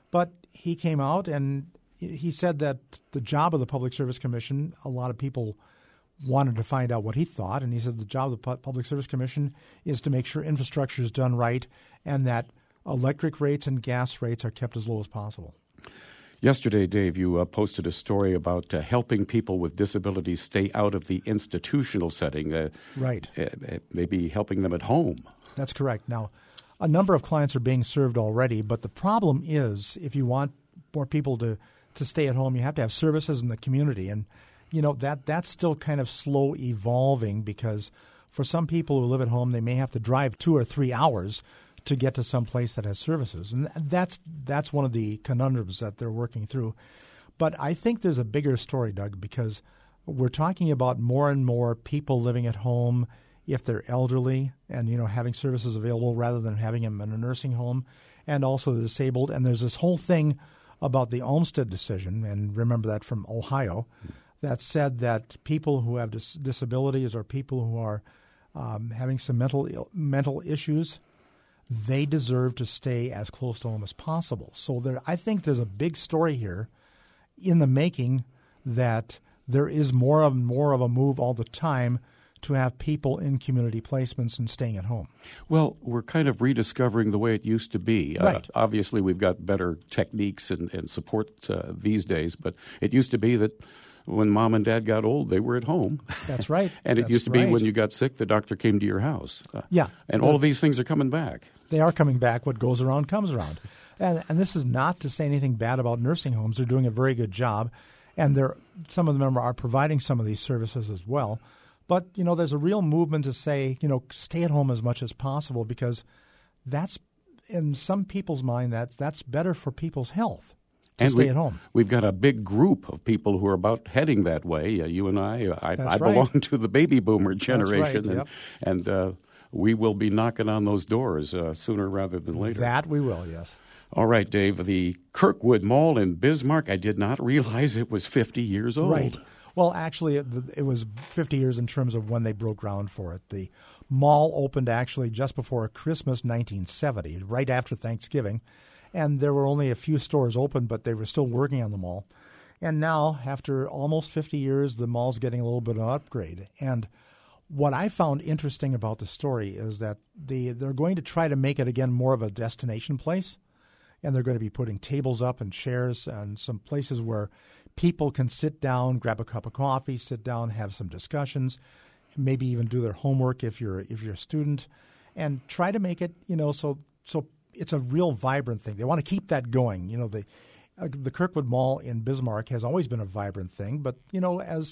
But he came out and he said that the job of the Public Service Commission, a lot of people wanted to find out what he thought, and he said the job of the Public Service Commission is to make sure infrastructure is done right and that electric rates and gas rates are kept as low as possible. Yesterday, Dave, you uh, posted a story about uh, helping people with disabilities stay out of the institutional setting. Uh, right. Uh, maybe helping them at home. That's correct. Now, a number of clients are being served already, but the problem is if you want more people to, to stay at home, you have to have services in the community. And, you know, that that's still kind of slow evolving because for some people who live at home, they may have to drive two or three hours to get to some place that has services. And that's that's one of the conundrums that they're working through. But I think there's a bigger story, Doug, because we're talking about more and more people living at home if they're elderly and, you know, having services available rather than having them in a nursing home, and also the disabled. And there's this whole thing about the Olmstead decision, and remember that from Ohio, that said that people who have dis- disabilities or people who are um, having some mental Ill- mental issues, they deserve to stay as close to home as possible. So there, I think there's a big story here in the making that there is more of more of a move all the time to have people in community placements and staying at home. Well, we're kind of rediscovering the way it used to be. Right. Uh, obviously, we've got better techniques and, and support uh, these days, but it used to be that when mom and dad got old, they were at home. That's right. and it That's used to right. be when you got sick, the doctor came to your house. Uh, yeah. And all of these things are coming back. They are coming back. What goes around comes around. And, and this is not to say anything bad about nursing homes. They're doing a very good job, and they're, some of them are providing some of these services as well. But, you know, there's a real movement to say, you know, stay at home as much as possible because that's, in some people's mind, that's, that's better for people's health. To and stay we, at home. We've got a big group of people who are about heading that way. Uh, you and I, I, I right. belong to the baby boomer generation, That's right, yep. and, and uh, we will be knocking on those doors uh, sooner rather than later. That we will, yes. All right, Dave, the Kirkwood Mall in Bismarck, I did not realize it was fifty years old. Right. Well, actually, it, it was fifty years in terms of when they broke ground for it. The mall opened actually just before Christmas nineteen seventy, right after Thanksgiving. And there were only a few stores open, but they were still working on the mall. And now, after almost fifty years, the mall's getting a little bit of an upgrade. And what I found interesting about the story is that they, they're going to try to make it, again, more of a destination place. And they're going to be putting tables up and chairs and some places where people can sit down, grab a cup of coffee, sit down, have some discussions, maybe even do their homework if you're if you're a student, and try to make it, you know, so so it's a real vibrant thing. They want to keep that going. You know, the uh, the Kirkwood Mall in Bismarck has always been a vibrant thing, but you know, as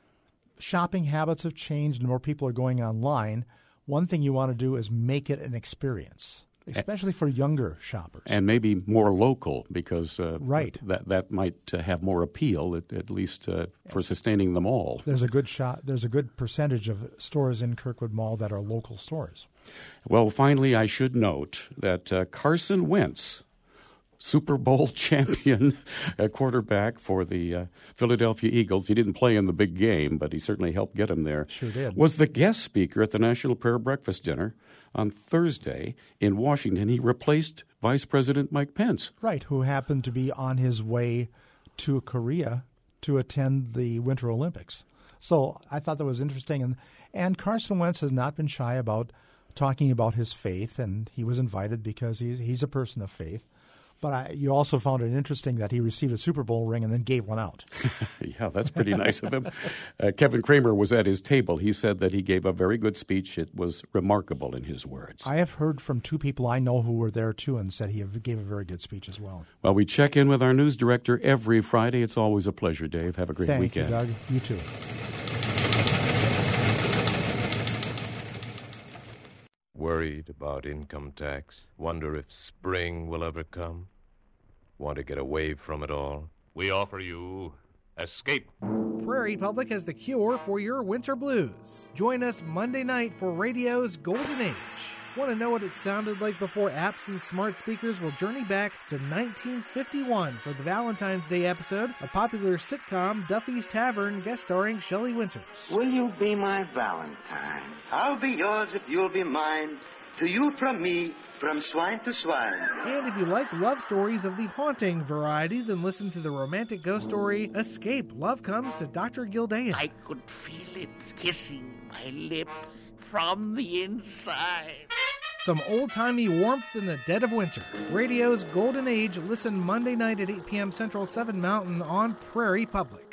shopping habits have changed and more people are going online, one thing you want to do is make it an experience, especially for younger shoppers. And maybe more local because uh, right. that that might uh, have more appeal, at, at least uh, for sustaining them all. There's a good shot. There's a good percentage of stores in Kirkwood Mall that are local stores. Well, finally, I should note that uh, Carson Wentz, Super Bowl champion uh, quarterback for the uh, Philadelphia Eagles. He didn't play in the big game, but he certainly helped get him there. Sure did. Was the guest speaker at the National Prayer Breakfast Dinner on Thursday in Washington. He replaced Vice President Mike Pence. Right, who happened to be on his way to Korea to attend the Winter Olympics. So I thought that was interesting. And, and Carson Wentz has not been shy about talking about his faith, and he was invited because he's, he's a person of faith. But I, you also found it interesting that he received a Super Bowl ring and then gave one out. Yeah, that's pretty nice of him. Uh, Kevin Kramer was at his table. He said that he gave a very good speech. It was remarkable in his words. I have heard from two people I know who were there, too, and said he gave a very good speech as well. Well, we check in with our news director every Friday. It's always a pleasure, Dave. Have a great Thank weekend. Thank you, Doug. You too. Worried about income tax? Wonder if spring will ever come? Want to get away from it all? We offer you Escape. Prairie Public has the cure for your winter blues. Join us Monday night for radio's golden age. Want to know what it sounded like before apps and smart speakers? Will journey back to nineteen fifty-one for the Valentine's Day episode of popular sitcom Duffy's Tavern, guest starring Shelley Winters. Will you be my Valentine? I'll be yours if you'll be mine. To you from me, from swine to swine. And if you like love stories of the haunting variety, then listen to the romantic ghost story, Escape, Love Comes to Doctor Gildan. I could feel it kissing my lips from the inside. Some old-timey warmth in the dead of winter. Radio's Golden Age. Listen Monday night at eight p.m. Central, seven Mountain on Prairie Public.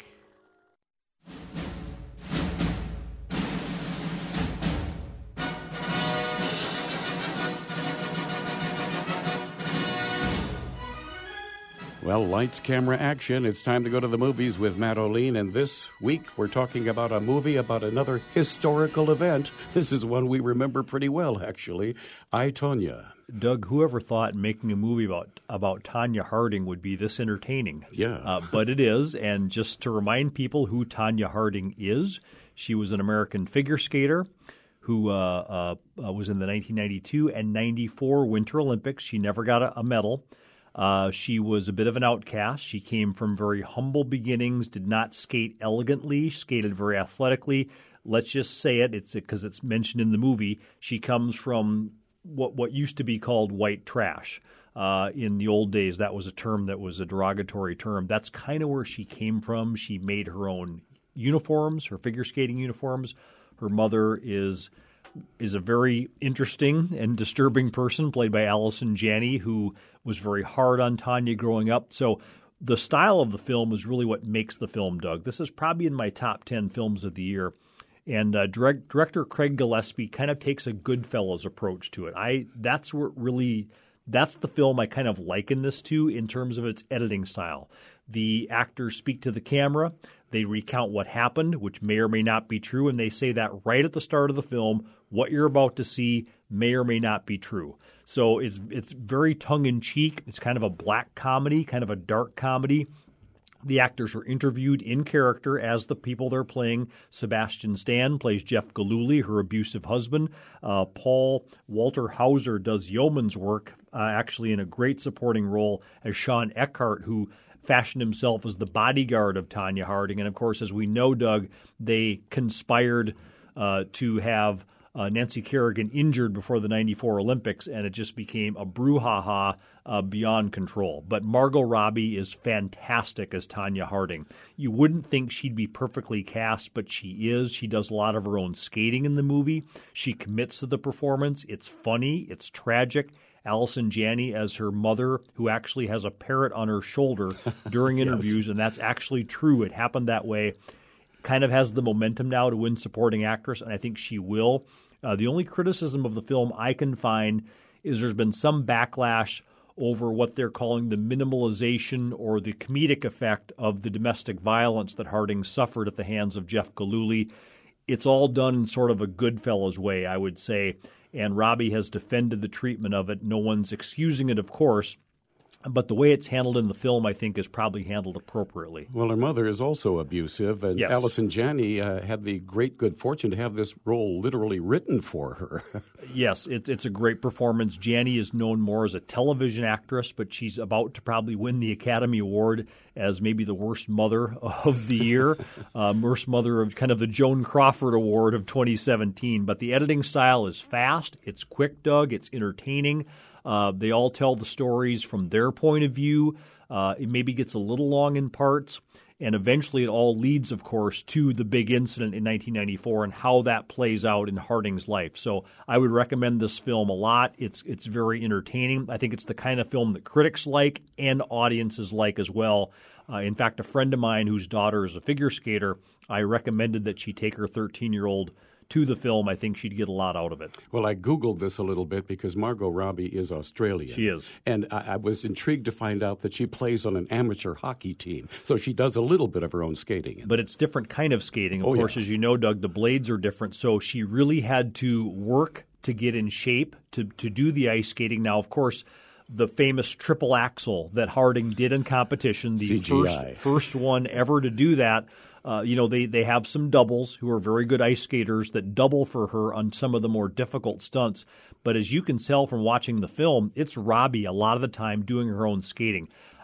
Well, lights, camera, action. It's time to go to the movies with Matt O'Lean. And this week, we're talking about a movie about another historical event. This is one we remember pretty well, actually. I, Tonya. Doug, whoever thought making a movie about about Tonya Harding would be this entertaining? Yeah. Uh, but it is. And just to remind people who Tonya Harding is, she was an American figure skater who uh, uh, was in the nineteen ninety-two and ninety-four Winter Olympics. She never got a, a medal. Uh, she was a bit of an outcast. She came from very humble beginnings, did not skate elegantly, skated very athletically. Let's just say it, it's because it's mentioned in the movie. She comes from what what used to be called white trash. Uh, in the old days, that was a term that was a derogatory term. That's kind of where she came from. She made her own uniforms, her figure skating uniforms. Her mother is is a very interesting and disturbing person, played by Allison Janney, who was very hard on Tonya growing up. So the style of the film is really what makes the film, Doug. This is probably in my top ten films of the year. And uh, direct, director Craig Gillespie kind of takes a Goodfellas approach to it. I that's what really that's the film I kind of liken this to in terms of its editing style. The actors speak to the camera. They recount what happened, which may or may not be true, and they say that right at the start of the film. What you're about to see may or may not be true. So it's it's very tongue-in-cheek. It's kind of a black comedy, kind of a dark comedy. The actors are interviewed in character as the people they're playing. Sebastian Stan plays Jeff Gillooly, her abusive husband. Uh, Paul Walter Hauser does yeoman's work, uh, actually in a great supporting role as Sean Eckhart, who fashioned himself as the bodyguard of Tonya Harding. And, of course, as we know, Doug, they conspired uh, to have uh, Nancy Kerrigan injured before the ninety-four Olympics, and it just became a brouhaha uh, beyond control. But Margot Robbie is fantastic as Tonya Harding. You wouldn't think she'd be perfectly cast, but she is. She does a lot of her own skating in the movie. She commits to the performance. It's funny. It's tragic. Allison Janney as her mother, who actually has a parrot on her shoulder during interviews, yes. And that's actually true. It happened that way. Kind of has the momentum now to win supporting actress, and I think she will. Uh, the only criticism of the film I can find is there's been some backlash over what they're calling the minimalization or the comedic effect of the domestic violence that Harding suffered at the hands of Jeff Gillooly. It's all done in sort of a Goodfellas way, I would say. And Robbie has defended the treatment of it. No one's excusing it, of course. But the way it's handled in the film, I think, is probably handled appropriately. Well, her mother is also abusive, and yes. Allison Janney uh, had the great good fortune to have this role literally written for her. Yes, it, it's a great performance. Janney is known more as a television actress, but she's about to probably win the Academy Award as maybe the worst mother of the year, uh, worst mother of kind of the Joan Crawford Award of twenty seventeen. But the editing style is fast, it's quick, Doug, it's entertaining. Uh, they all tell the stories from their point of view. Uh, it maybe gets a little long in parts, and eventually it all leads, of course, to the big incident in nineteen ninety-four and how that plays out in Harding's life. So I would recommend this film a lot. It's it's very entertaining. I think it's the kind of film that critics like and audiences like as well. Uh, in fact, a friend of mine whose daughter is a figure skater, I recommended that she take her thirteen-year-old to the film. I think she'd get a lot out of it. Well, I Googled this a little bit because Margot Robbie is Australian. She is. And I, I was intrigued to find out that she plays on an amateur hockey team. So she does a little bit of her own skating. But it's different kind of skating. Of oh, course, yeah. as you know, Doug, the blades are different. So she really had to work to get in shape to, to do the ice skating. Now, of course, the famous triple axel that Harding did in competition, the C G I. first first one ever to do that. Uh, you know, they, they have some doubles who are very good ice skaters that double for her on some of the more difficult stunts. But as you can tell from watching the film, it's Robbie a lot of the time doing her own skating.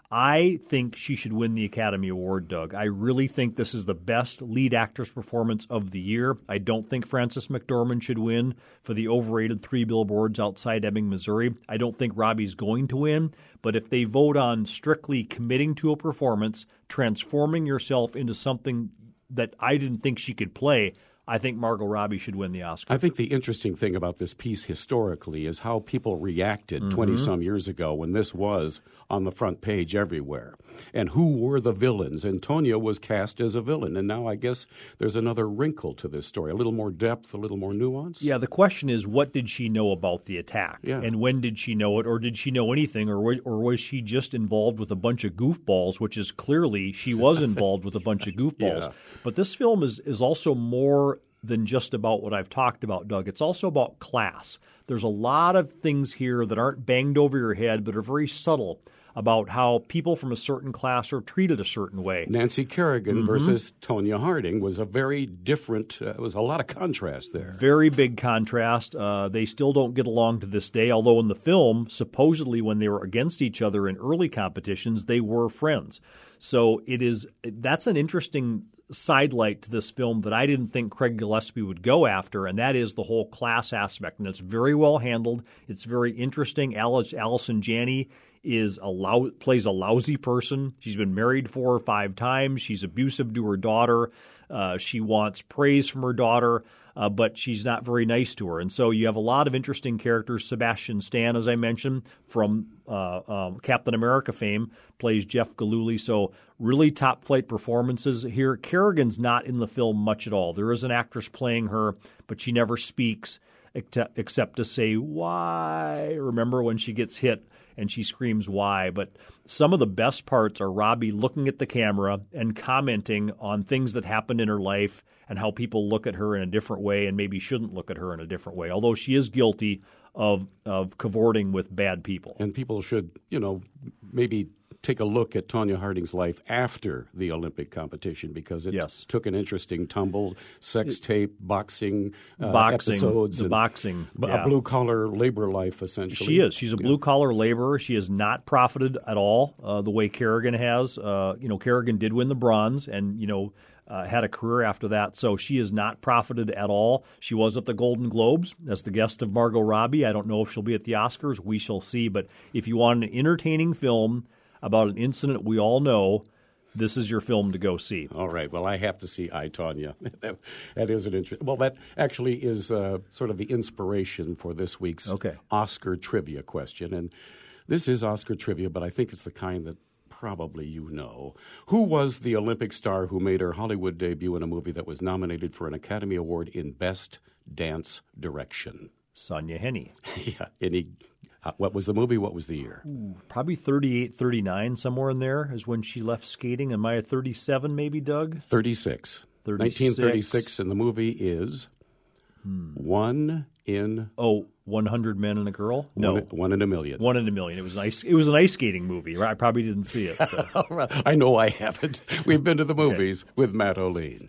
I think she should win the Academy Award, Doug. I really think this is the best lead actress performance of the year. I don't think Frances McDormand should win for the overrated Three Billboards Outside Ebbing, Missouri. I don't think Robbie's going to win, but if they vote on strictly committing to a performance, transforming yourself into something that I didn't think she could play, I think Margot Robbie should win the Oscar. I think the interesting thing about this piece historically is how people reacted twenty-some mm-hmm. years ago when this was on the front page everywhere. And who were the villains? And Tonya was cast as a villain. And now I guess there's another wrinkle to this story, a little more depth, a little more nuance. Yeah, the question is, what did she know about the attack? Yeah. And when did she know it? Or did she know anything? Or, or was she just involved with a bunch of goofballs, which is clearly she was involved with a bunch of goofballs. Yeah. But this film is, is also more than just about what I've talked about, Doug. It's also about class. There's a lot of things here that aren't banged over your head but are very subtle about how people from a certain class are treated a certain way. Nancy Kerrigan mm-hmm. versus Tonya Harding was a very different, uh, was a lot of contrast there. Very big contrast. Uh, they still don't get along to this day, although in the film, supposedly when they were against each other in early competitions, they were friends. So it is that's an interesting sidelight to this film that I didn't think Craig Gillespie would go after, and that is the whole class aspect. And it's very well handled. It's very interesting. Alice, Allison Janney is a lou- plays a lousy person. She's been married four or five times. She's abusive to her daughter. Uh, she wants praise from her daughter, uh, but she's not very nice to her. And so you have a lot of interesting characters. Sebastian Stan, as I mentioned, from uh, um, Captain America fame, plays Jeff Gillooly. So really top-flight performances here. Kerrigan's not in the film much at all. There is an actress playing her, but she never speaks except to say, why? Remember when she gets hit and she screams, why? But some of the best parts are Robbie looking at the camera and commenting on things that happened in her life and how people look at her in a different way and maybe shouldn't look at her in a different way, although she is guilty of of cavorting with bad people. And people should, you know, maybe take a look at Tonya Harding's life after the Olympic competition, because it yes. took an interesting tumble, sex tape, boxing, uh, boxing episodes. The and boxing. b- yeah. A blue-collar labor life, essentially. She is. She's a blue-collar laborer. She has not profited at all uh, the way Kerrigan has. Uh, you know, Kerrigan did win the bronze and, you know, Uh, had a career after that, so she has not profited at all. She was at the Golden Globes as the guest of Margot Robbie. I don't know if she'll be at the Oscars. We shall see. But if you want an entertaining film about an incident we all know, this is your film to go see. All right. Well, I have to see I, Tonya. that, that is an interest. Well, that actually is uh, sort of the inspiration for this week's okay. Oscar trivia question. And this is Oscar trivia, but I think it's the kind that probably you know. Who was the Olympic star who made her Hollywood debut in a movie that was nominated for an Academy Award in Best Dance Direction? Sonja Henie. yeah. Any, uh, what was the movie? What was the year? Ooh, probably thirty-eight, thirty-nine, somewhere in there is when she left skating. Am I at thirty-seven maybe, Doug? thirty-six. thirty-six. nineteen thirty-six, and the movie is hmm. One in... Oh, one hundred Men and a Girl? No. One, one in a Million. One in a Million. It was an ice, it was an ice skating movie. Right? I probably didn't see it. So. I know I haven't. We've been to the movies okay. with Matt O'Lean.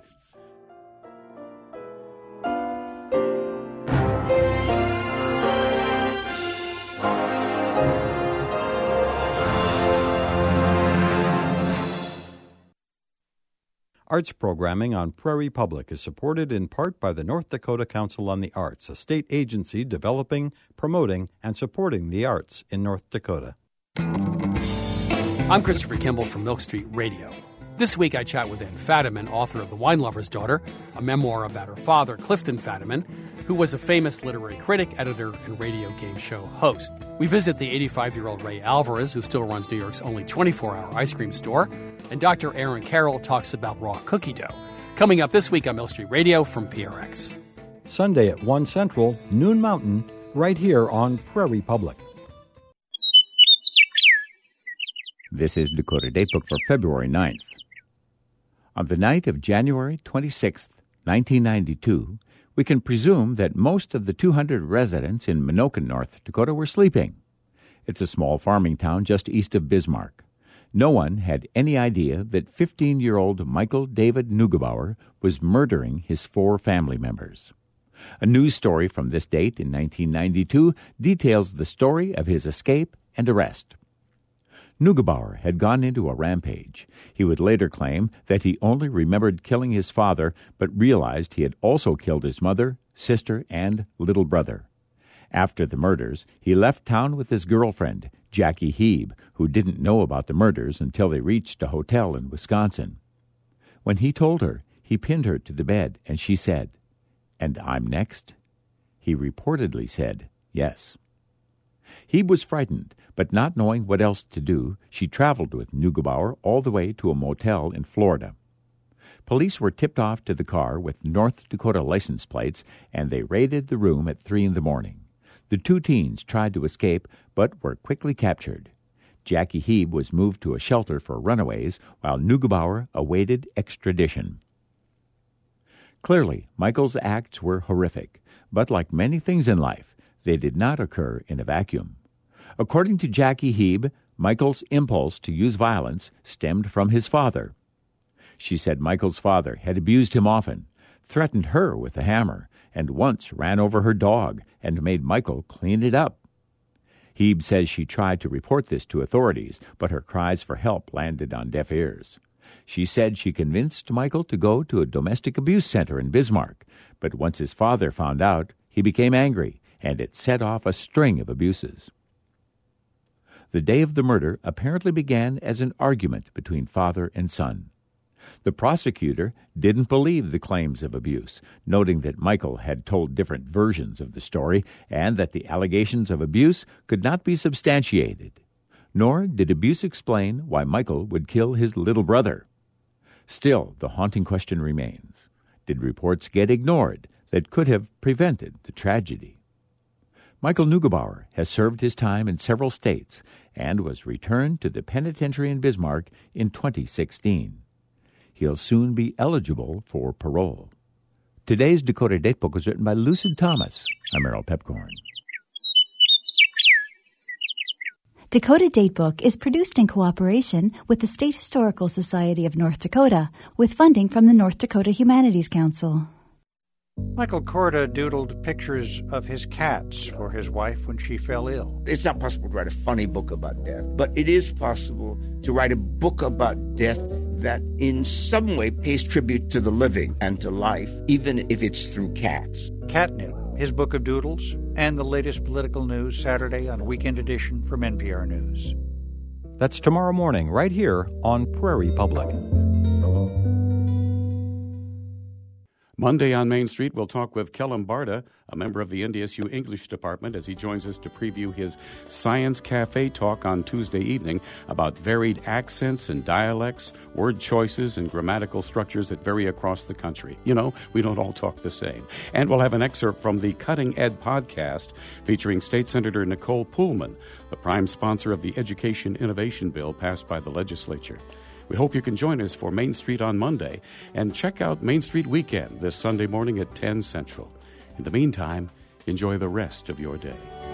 Arts programming on Prairie Public is supported in part by the North Dakota Council on the Arts, a state agency developing, promoting, and supporting the arts in North Dakota. I'm Christopher Kimball from Milk Street Radio. This week I chat with Ann Fadiman, author of The Wine Lover's Daughter, a memoir about her father, Clifton Fadiman, who was a famous literary critic, editor, and radio game show host. We visit the eighty-five-year-old Ray Alvarez, who still runs New York's only twenty-four hour ice cream store, and Doctor Aaron Carroll talks about raw cookie dough. Coming up this week on Milk Street Radio from P R X. Sunday at one Central, noon Mountain, right here on Prairie Public. This is Dakota Datebook for February ninth. On the night of January twenty-sixth, nineteen ninety-two, we can presume that most of the two hundred residents in Menoken, North Dakota were sleeping. It's a small farming town just east of Bismarck. No one had any idea that fifteen-year-old Michael David Neugebauer was murdering his four family members. A news story from this date in nineteen ninety-two details the story of his escape and arrest. Neugebauer had gone into a rampage. He would later claim that he only remembered killing his father, but realized he had also killed his mother, sister, and little brother. After the murders, he left town with his girlfriend, Jackie Heeb, who didn't know about the murders until they reached a hotel in Wisconsin. When he told her, he pinned her to the bed, and she said, "And I'm next?" He reportedly said, "Yes." Heeb was frightened, but not knowing what else to do, she traveled with Neugebauer all the way to a motel in Florida. Police were tipped off to the car with North Dakota license plates, and they raided the room at three in the morning. The two teens tried to escape, but were quickly captured. Jackie Heeb was moved to a shelter for runaways, while Neugebauer awaited extradition. Clearly, Michael's acts were horrific, but like many things in life, they did not occur in a vacuum. According to Jackie Heeb, Michael's impulse to use violence stemmed from his father. She said Michael's father had abused him often, threatened her with a hammer, and once ran over her dog and made Michael clean it up. Heeb says she tried to report this to authorities, but her cries for help landed on deaf ears. She said she convinced Michael to go to a domestic abuse center in Bismarck, but once his father found out, he became angry, and it set off a string of abuses. The day of the murder apparently began as an argument between father and son. The prosecutor didn't believe the claims of abuse, noting that Michael had told different versions of the story and that the allegations of abuse could not be substantiated. Nor did abuse explain why Michael would kill his little brother. Still, the haunting question remains. Did reports get ignored that could have prevented the tragedy? Michael Neugebauer has served his time in several states and was returned to the penitentiary in Bismarck in twenty sixteen. He'll soon be eligible for parole. Today's Dakota Datebook was written by Lucid Thomas. I'm Errol Pepcorn. Dakota Datebook is produced in cooperation with the State Historical Society of North Dakota, with funding from the North Dakota Humanities Council. Michael Korda doodled pictures of his cats for his wife when she fell ill. It's not possible to write a funny book about death, but it is possible to write a book about death that in some way pays tribute to the living and to life, even if it's through cats. Catnip, his book of doodles, and the latest political news Saturday on Weekend Edition from N P R News. That's tomorrow morning right here on Prairie Public. Monday on Main Street, we'll talk with Kellum Barta, a member of the N D S U English Department, as he joins us to preview his Science Cafe talk on Tuesday evening about varied accents and dialects, word choices, and grammatical structures that vary across the country. You know, we don't all talk the same. And we'll have an excerpt from the Cutting Ed podcast featuring State Senator Nicole Pullman, the prime sponsor of the Education Innovation Bill passed by the legislature. We hope you can join us for Main Street on Monday and check out Main Street Weekend this Sunday morning at ten Central. In the meantime, enjoy the rest of your day.